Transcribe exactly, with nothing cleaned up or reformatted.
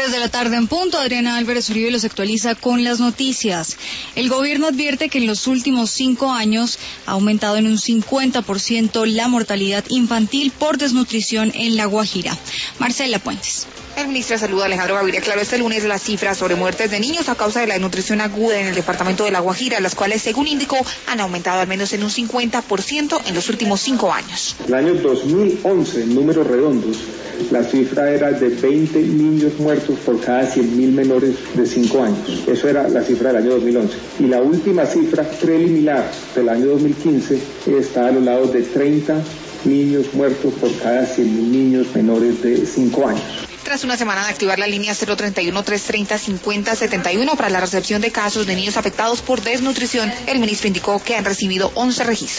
tres de la tarde en punto, Adriana Álvarez Uribe los actualiza con las noticias. El gobierno advierte que en los últimos cinco años ha aumentado en un cincuenta por ciento la mortalidad infantil por desnutrición en La Guajira. Marcela Puentes. El ministro de Salud, Alejandro Gaviria, aclaró este lunes las cifras sobre muertes de niños a causa de la desnutrición aguda en el departamento de La Guajira, las cuales, según indicó, han aumentado al menos en un cincuenta por ciento en los últimos cinco años. En el año dos mil once, en números redondos, la cifra era de veinte niños muertos por cada cien mil menores de cinco años. Eso era la cifra del año dos mil once. Y la última cifra preliminar del año dos mil quince está a los lados de treinta niños muertos por cada cien mil niños menores de cinco años. Tras una semana de activar la línea cero treinta y uno, trescientos treinta, cincuenta setenta y uno para la recepción de casos de niños afectados por desnutrición, el ministro indicó que han recibido once registros.